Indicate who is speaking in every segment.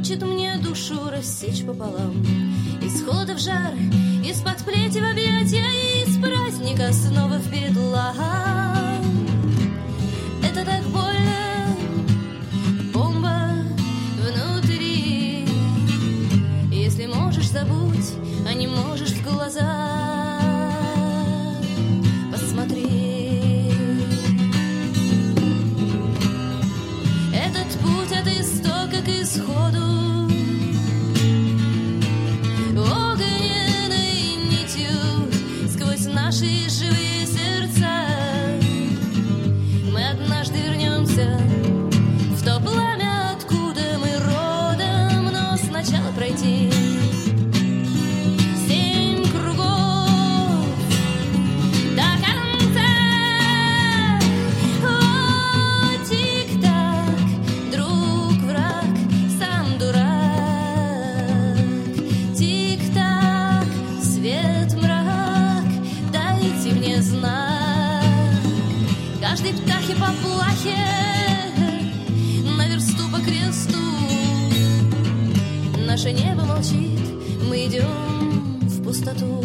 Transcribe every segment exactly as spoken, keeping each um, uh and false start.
Speaker 1: хочет мне душу рассечь пополам. Из холода в жар, из-под плети в объятия, из праздника снова в бедлам. Это так больно, бомба внутри. Если можешь, забудь, а не можешь, в глаза посмотри. Этот путь от истока к исходу огненной нитью сквозь наши живые сердца. Мы однажды вернемся в то пламя, откуда мы родом, но сначала пройти семь кругов до конца. О, тик-так, друг, враг, сам дурак. Тик-так, свет, мрак, дайте мне знак. Каждой птахе по плахе, на версту по кресту. Наше небо молчит, мы идем в пустоту.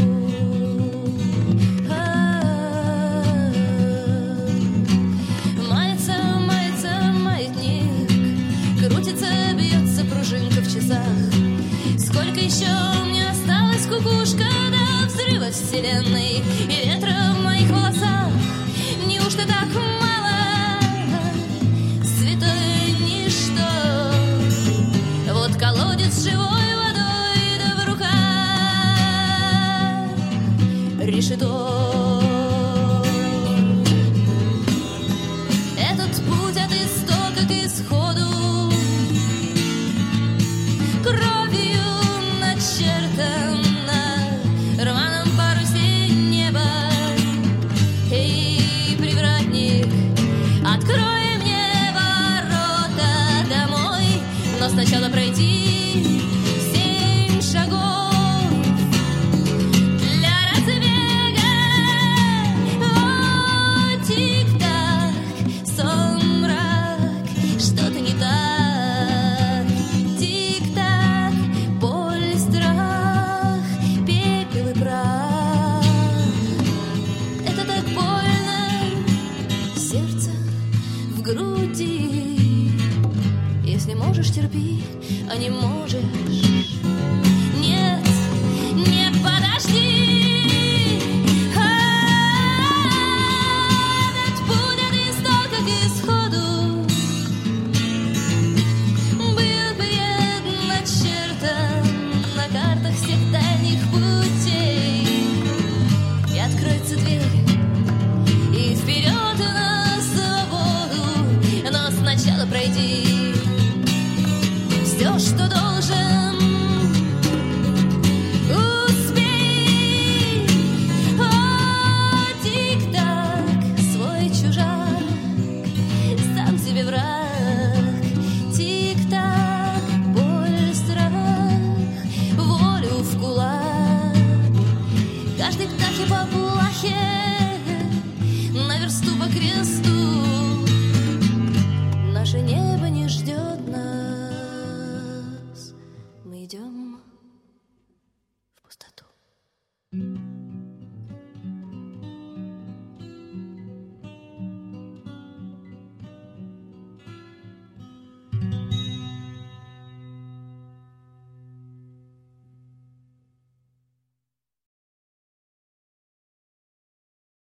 Speaker 1: Мается, мается маятник, крутится, бьется пружинка в часах. Сколько еще мне осталось, кукушка, до взрыва вселенной и ветра в моих волосах? Неужто так мало, святое ничто? Вот колодец с живой водой, да в руках решето. Этот путь от истока к исходу кровью начертано рваном парусе неба. Эй, привратник, открой мне ворота домой, но сначала пройти семь шагов для разбега. О, тик-так, сон, мрак, что-то не так. Тик-так, боль, страх, пепел и прах. Это так больно, сердце в груди. Если можешь, терпи, а не можешь, нет, не подожди. Этот путь от истока к исходу был предначертан на картах всех дальних путей. И откроется дверь, и вперед на свободу, но сначала пройди все, что должен. Успей, о, тик-так, свой чужак, сам себе враг. Тик-так, боль, страх, волю в кулак. Каждой птахе по плахе, на версту по кресту. Наше небо не ждет нас, мы идем в пустоту.